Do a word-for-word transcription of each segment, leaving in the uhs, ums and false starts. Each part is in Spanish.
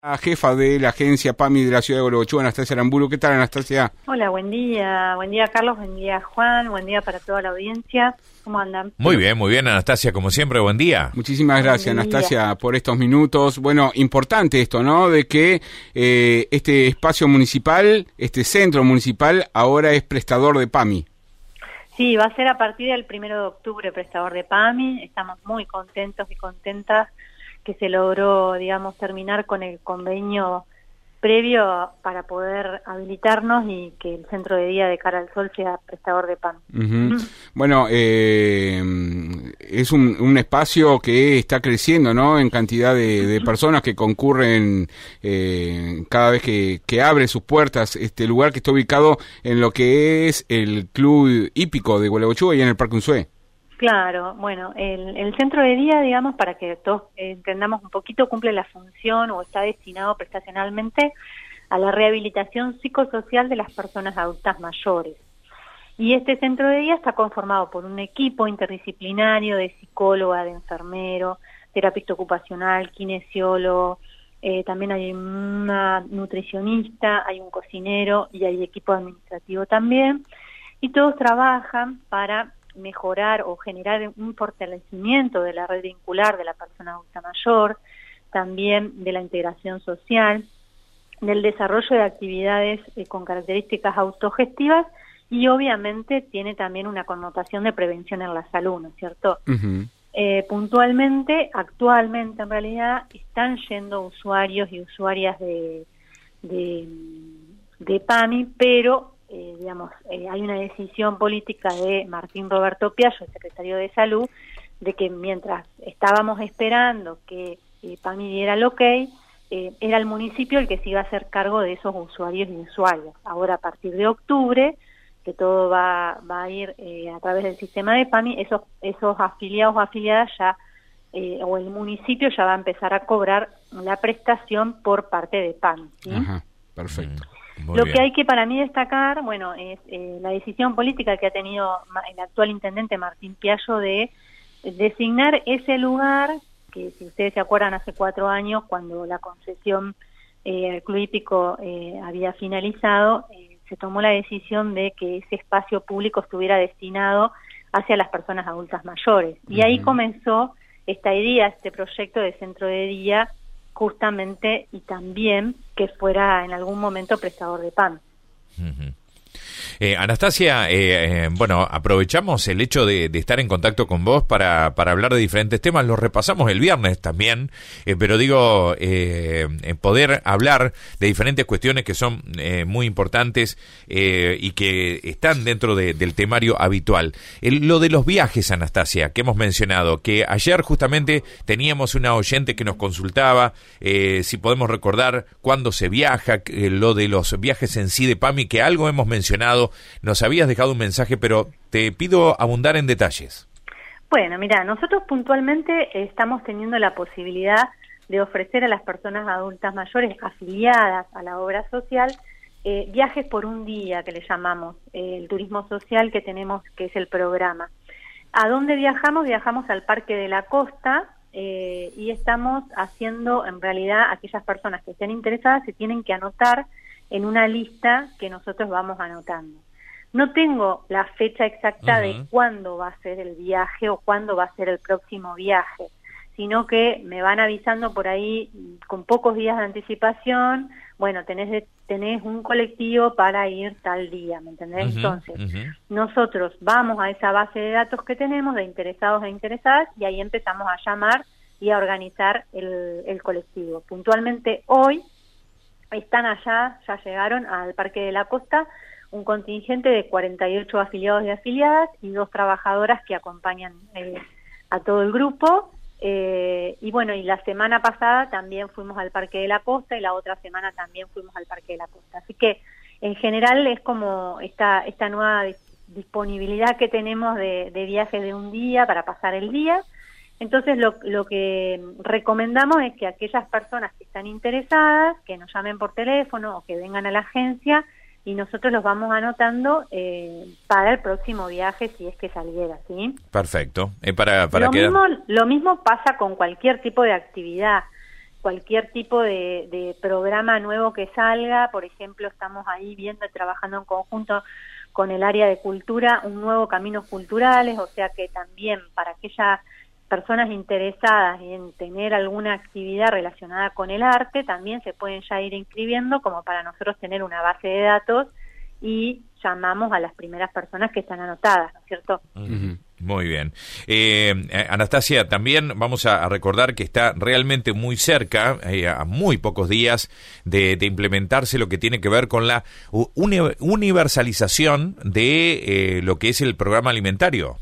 La jefa de la agencia PAMI de la ciudad de Gualeguaychú, Anastasia Aramburu. ¿Qué tal, Anastasia? Hola, buen día. Buen día, Carlos. Buen día, Juan. Buen día para toda la audiencia. ¿Cómo andan? Muy bien, muy bien, Anastasia, como siempre, buen día. Muchísimas gracias, Anastasia, por estos minutos. Bueno, importante esto, ¿no? De que eh, este espacio municipal, este centro municipal, ahora es prestador de PAMI. Sí, va a ser a partir del primero de octubre prestador de PAMI. Estamos muy contentos y contentas que se logró, digamos, terminar con el convenio previo para poder habilitarnos y que el centro de día de Cara al Sol sea prestador de PAMI. Uh-huh. Mm. Bueno, eh, es un, un espacio que está creciendo, ¿no? En cantidad de, de personas que concurren eh, cada vez que, que abre sus puertas. Este lugar que está ubicado en lo que es el Club Hípico de Gualeguaychú y en el Parque Unzué. Claro, bueno, el, el centro de día, digamos, para que todos entendamos un poquito, cumple la función o está destinado prestacionalmente a la rehabilitación psicosocial de las personas adultas mayores. Y este centro de día está conformado por un equipo interdisciplinario de psicóloga, de enfermero, terapeuta ocupacional, kinesiólogo, eh, también hay una nutricionista, hay un cocinero y hay equipo administrativo también. Y todos trabajan para mejorar o generar un fortalecimiento de la red vincular de la persona adulta mayor, también de la integración social, del desarrollo de actividades eh, con características autogestivas y obviamente tiene también una connotación de prevención en la salud, ¿no es cierto? Uh-huh. Eh, puntualmente, actualmente en realidad están yendo usuarios y usuarias de, de, de PAMI, pero Eh, digamos, eh, hay una decisión política de Martín Roberto Piaggio, el secretario de Salud, de que mientras estábamos esperando que eh, PAMI diera el ok, eh, era el municipio el que se iba a hacer cargo de esos usuarios y usuarias. Ahora, a partir de octubre, que todo va, va a ir eh, a través del sistema de PAMI, esos, esos afiliados o afiliadas ya, eh, o el municipio ya va a empezar a cobrar la prestación por parte de PAMI, ¿sí? Ajá, perfecto. Mm. Muy Lo bien. que hay que para mí destacar, bueno, es eh, la decisión política que ha tenido el actual intendente Martín Piaggio de designar ese lugar, que si ustedes se acuerdan hace cuatro años cuando la concesión eh, al Club Hípico eh, había finalizado, eh, se tomó la decisión de que ese espacio público estuviera destinado hacia las personas adultas mayores. Y uh-huh. ahí comenzó esta idea, este proyecto de centro de día, justamente, y también que fuera en algún momento prestador de PAMI. Uh-huh. Eh, Anastasia, eh, eh, bueno, aprovechamos el hecho de, de estar en contacto con vos para, para hablar de diferentes temas, los repasamos el viernes también, eh, pero digo, eh, poder hablar de diferentes cuestiones que son eh, muy importantes eh, y que están dentro de, del temario habitual. El, lo de los viajes, Anastasia, que hemos mencionado, que ayer justamente teníamos una oyente que nos consultaba eh, si podemos recordar cuándo se viaja, eh, lo de los viajes en sí de PAMI, que algo hemos mencionado. Nos habías dejado un mensaje, pero te pido abundar en detalles. Bueno, mira, nosotros puntualmente estamos teniendo la posibilidad de ofrecer a las personas adultas mayores afiliadas a la obra social eh, viajes por un día, que le llamamos eh, el turismo social que tenemos, que es el programa. ¿A dónde viajamos? Viajamos al Parque de la Costa eh, y estamos haciendo, en realidad, aquellas personas que estén interesadas se tienen que anotar en una lista que nosotros vamos anotando. No tengo la fecha exacta uh-huh. de cuándo va a ser el viaje o cuándo va a ser el próximo viaje, sino que me van avisando por ahí con pocos días de anticipación, bueno, tenés, tenés un colectivo para ir tal día, ¿me entendés? Uh-huh. Entonces, uh-huh. nosotros vamos a esa base de datos que tenemos de interesados e interesadas y ahí empezamos a llamar y a organizar el, el colectivo. Puntualmente hoy, están allá, ya llegaron al Parque de la Costa, un contingente de cuarenta y ocho afiliados y afiliadas y dos trabajadoras que acompañan eh, a todo el grupo. Eh, y bueno, y la semana pasada también fuimos al Parque de la Costa y la otra semana también fuimos al Parque de la Costa. Así que en general es como esta, esta nueva disponibilidad que tenemos de, de viajes de un día para pasar el día. Entonces lo, lo que recomendamos es que aquellas personas que están interesadas, que nos llamen por teléfono o que vengan a la agencia y nosotros los vamos anotando eh, para el próximo viaje si es que saliera, ¿sí? Perfecto. Eh, para, para lo, quedar... mismo, lo mismo pasa con cualquier tipo de actividad. cualquier tipo de, de programa nuevo que salga. Por ejemplo, estamos ahí viendo y trabajando en conjunto con el área de cultura, un nuevo Caminos Culturales, o sea que también para aquellas personas interesadas en tener alguna actividad relacionada con el arte, también se pueden ya ir inscribiendo como para nosotros tener una base de datos y llamamos a las primeras personas que están anotadas, ¿no es cierto? Uh-huh. Muy bien. Eh, Anastasia, también vamos a, a recordar que está realmente muy cerca, eh, a muy pocos días de, de implementarse lo que tiene que ver con la uni universalización de eh, lo que es el programa alimentario.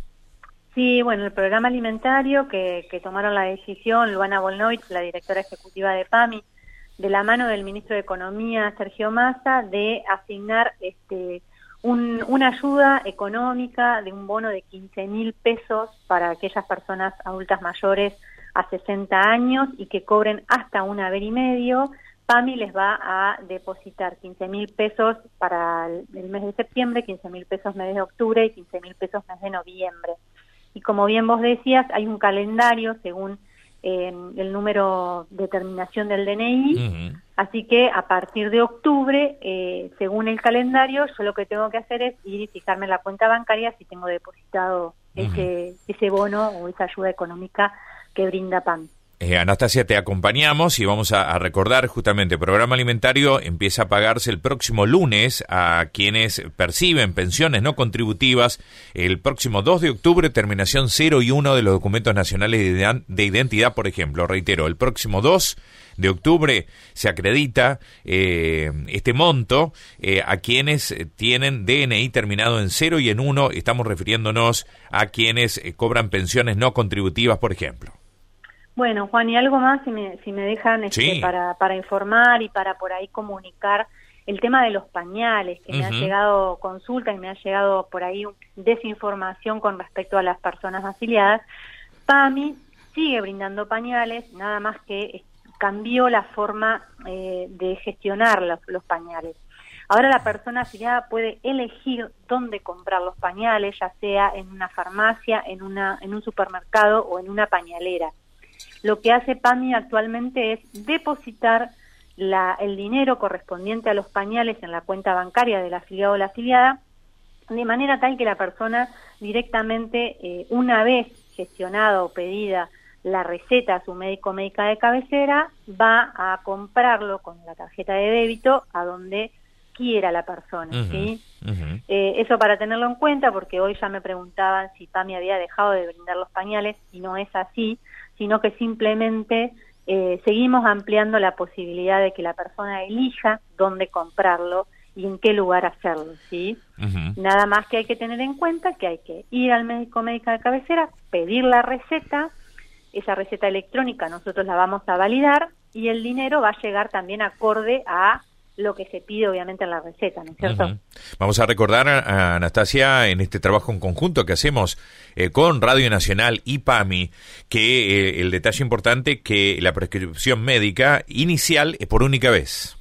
Sí, bueno, el programa alimentario que, que tomaron la decisión, Luana Volnovich, la directora ejecutiva de PAMI, de la mano del ministro de Economía, Sergio Massa, de asignar este Un, una ayuda económica de un bono de quince mil pesos para aquellas personas adultas mayores a sesenta años y que cobren hasta un haber y medio. PAMI les va a depositar quince mil pesos para el, el mes de septiembre, quince mil pesos mes de octubre y quince mil pesos mes de noviembre. Y como bien vos decías, hay un calendario según eh, el número de terminación del D N I, uh-huh. Así que a partir de octubre, eh, según el calendario, yo lo que tengo que hacer es ir y fijarme en la cuenta bancaria si tengo depositado uh-huh. ese, ese bono o esa ayuda económica que brinda PAMI. Eh, Anastasia, te acompañamos y vamos a, a recordar justamente, el programa alimentario empieza a pagarse el próximo lunes a quienes perciben pensiones no contributivas. El próximo dos de octubre, terminación cero y uno de los documentos nacionales de, de identidad, por ejemplo. Reitero, el próximo dos de octubre se acredita eh, este monto eh, a quienes tienen D N I terminado en cero y en uno. Estamos refiriéndonos a quienes eh, cobran pensiones no contributivas, por ejemplo. Bueno, Juan, y algo más, si me, si me dejan este, sí. para, para informar y para por ahí comunicar el tema de los pañales, que uh-huh. me ha llegado consulta y me ha llegado por ahí desinformación con respecto a las personas afiliadas. PAMI sigue brindando pañales, nada más que cambió la forma eh, de gestionar los, los pañales. Ahora la persona afiliada puede elegir dónde comprar los pañales, ya sea en una farmacia, en, una, en un supermercado o en una pañalera. Lo que hace PAMI actualmente es depositar la, el dinero correspondiente a los pañales en la cuenta bancaria del afiliado o la afiliada, de manera tal que la persona directamente, eh, una vez gestionada o pedida la receta a su médico o médica de cabecera, va a comprarlo con la tarjeta de débito a donde quiera la persona, uh-huh, ¿sí? Uh-huh. Eh, eso para tenerlo en cuenta, porque hoy ya me preguntaban si PAMI había dejado de brindar los pañales, y no es así, sino que simplemente eh, seguimos ampliando la posibilidad de que la persona elija dónde comprarlo y en qué lugar hacerlo, ¿sí? Uh-huh. Nada más que hay que tener en cuenta que hay que ir al médico o médica de cabecera, pedir la receta, esa receta electrónica nosotros la vamos a validar y el dinero va a llegar también acorde a lo que se pide obviamente en la receta, ¿no es cierto? Uh-huh. Vamos a recordar a, a Anastasia en este trabajo en conjunto que hacemos eh, con Radio Nacional y PAMI, que eh, el detalle importante que la prescripción médica inicial es por única vez.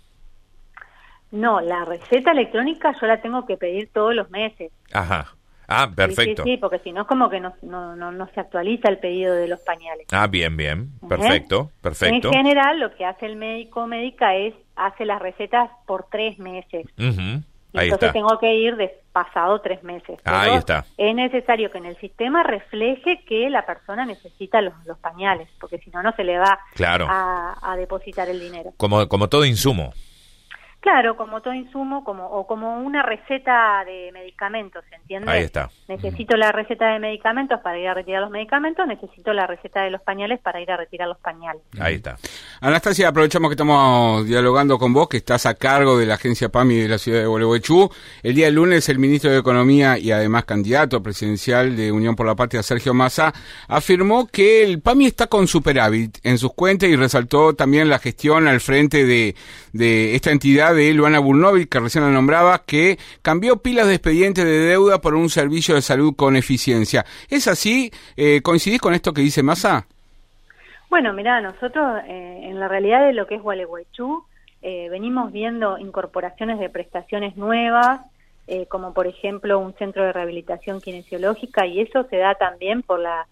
No, la receta electrónica yo la tengo que pedir todos los meses. Ajá. Ah, perfecto. Sí, sí, sí, porque si no es como que no, no, no, no se actualiza el pedido de los pañales. Ah, bien, bien. Perfecto, ¿Eh? perfecto. En general, lo que hace el médico o médica es, hace las recetas por tres meses. Uh-huh. Ahí Entonces está. tengo que ir de pasado tres meses. Ah, ahí está. Es necesario que en el sistema refleje que la persona necesita los, los pañales, porque si no, no se le va claro. a, a depositar el dinero. Como, como todo insumo. Claro, como todo insumo, como o como una receta de medicamentos, ¿se entiende? Ahí está. Necesito uh-huh. la receta de medicamentos para ir a retirar los medicamentos, necesito la receta de los pañales para ir a retirar los pañales. Ahí está. Anastasia, aprovechamos que estamos dialogando con vos, que estás a cargo de la agencia PAMI de la ciudad de Gualeguaychú. El día lunes el ministro de Economía y además candidato presidencial de Unión por la Patria, Sergio Massa, afirmó que el PAMI está con superávit en sus cuentas y resaltó también la gestión al frente de, de esta entidad de Luana Volnovich, que recién la nombraba, que cambió pilas de expedientes de deuda por un servicio de salud con eficiencia. ¿Es así? Eh, ¿Coincidís con esto que dice Massa? Bueno, mirá, nosotros eh, en la realidad de lo que es Gualeguaychú eh, venimos viendo incorporaciones de prestaciones nuevas, eh, como por ejemplo un centro de rehabilitación kinesiológica, y eso se da también por la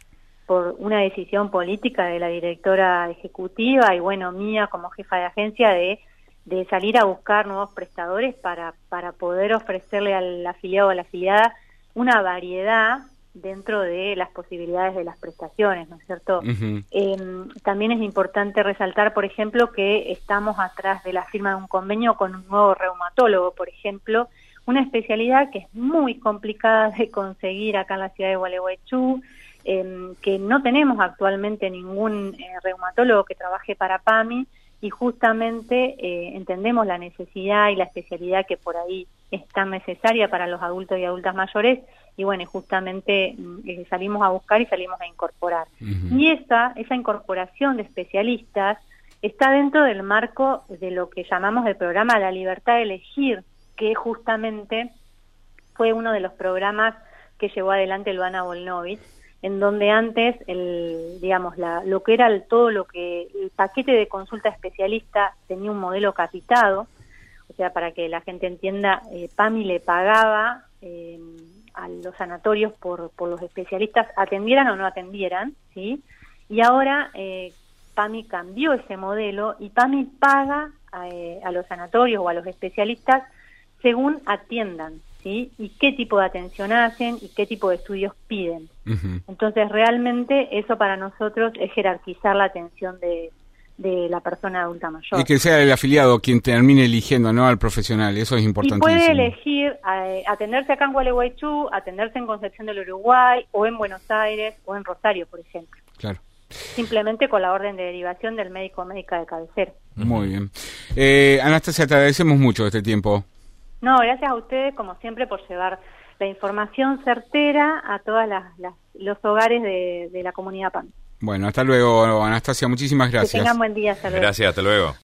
por una decisión política de la directora ejecutiva y bueno, mía como jefa de agencia de, de salir a buscar nuevos prestadores para, para poder ofrecerle al afiliado o a la afiliada una variedad dentro de las posibilidades de las prestaciones, ¿no es cierto? Uh-huh. Eh, también es importante resaltar, por ejemplo, que estamos atrás de la firma de un convenio con un nuevo reumatólogo, por ejemplo, una especialidad que es muy complicada de conseguir acá en la ciudad de Gualeguaychú, eh, que no tenemos actualmente ningún eh, reumatólogo que trabaje para PAMI, y justamente eh, entendemos la necesidad y la especialidad que por ahí es tan necesaria para los adultos y adultas mayores, y bueno, justamente eh, salimos a buscar y salimos a incorporar. Uh-huh. Y esa, esa incorporación de especialistas está dentro del marco de lo que llamamos el programa La Libertad de Elegir, que justamente fue uno de los programas que llevó adelante Luana Volnovich, en donde antes el digamos la lo que era el, todo lo que el paquete de consulta especialista tenía un modelo capitado, o sea, para que la gente entienda, eh, PAMI le pagaba eh, a los sanatorios por por los especialistas, atendieran o no atendieran, ¿sí? Y ahora eh, PAMI cambió ese modelo y PAMI paga a, eh, a los sanatorios o a los especialistas según atiendan, ¿sí? Y qué tipo de atención hacen y qué tipo de estudios piden. Uh-huh. Entonces, realmente eso para nosotros es jerarquizar la atención de, de la persona adulta mayor. Y que sea el afiliado quien termine eligiendo, ¿no?, al profesional, eso es importantísimo. Y puede elegir eh, atenderse acá en Gualeguaychú, atenderse en Concepción del Uruguay, o en Buenos Aires, o en Rosario, por ejemplo. Claro. Simplemente con la orden de derivación del médico o médica de cabecera. Muy bien. Eh, Anastasia, te agradecemos mucho este tiempo. No, gracias a ustedes, como siempre, por llevar la información certera a todos los hogares de, de la comunidad PAMI. Bueno, hasta luego, Anastasia. Muchísimas gracias. Que tengan buen día. Hasta luego. Gracias, hasta luego.